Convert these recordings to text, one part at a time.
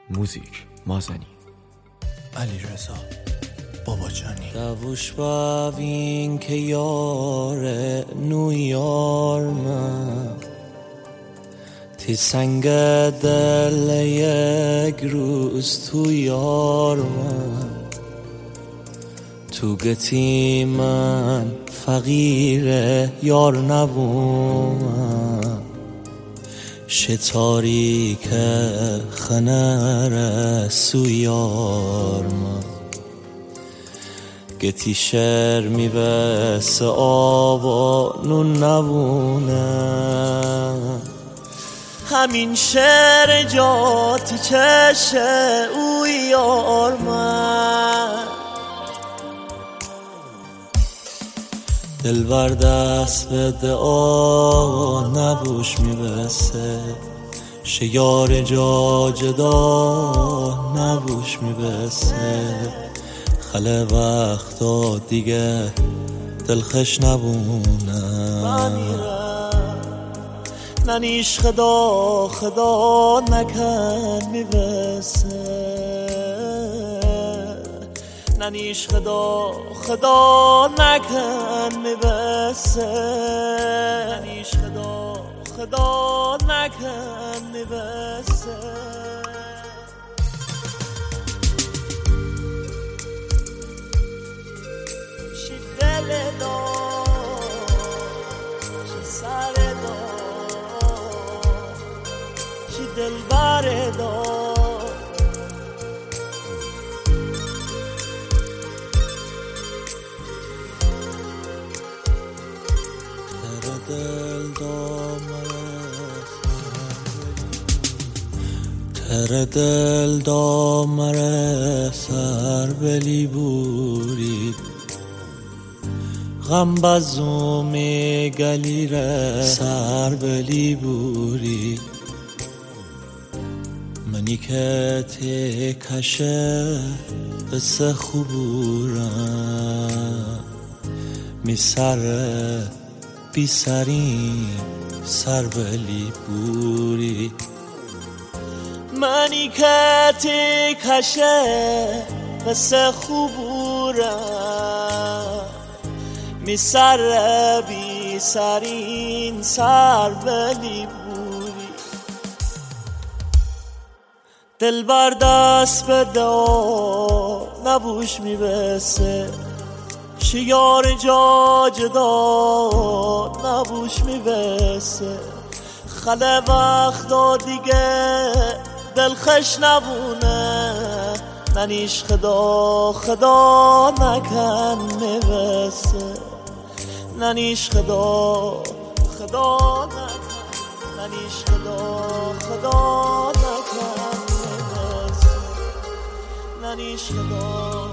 موزیک مازنی علیرضا باباجانی دوش باوین که یار نویار من تی سنگ دل یک روز تو یار من تو گتی من فقیر یار نبوم شتاری که خنر سو یار من گتی شر میبس آب و نون نبونه همین شعر جاتی چشه او یار من دل بر دست به دعا نبوش میبسه شیار جا جدا نبوش میبسه خله وقتا دیگه دلخش نبونه ننیش خدا نکن میبسه ننیش خدا نکن میبسه ننیش خدا نکن میبسه چی دل دار چی سر دار چی دل بر دار تر دل دامر سر بلی بوری غم بزومی گلیر سر بلی بوری منی که تی کشه بس خوبورم می سر بی سرین سر بلی بوری منی که تی کشه بس خوبورم می سر بی سرین سر بلی بوری دل بر دست به دو نبوش می بسه شیار جا جدا نبوش می بسه خله وقتا دیگه دلخش نبونه ننیش خدا نکن میبسه ننیش خدا نکن ننیش خدا نکن میبسه ننیش خدا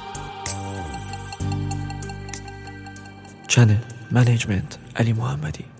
چنل منیجمنت علی محمدی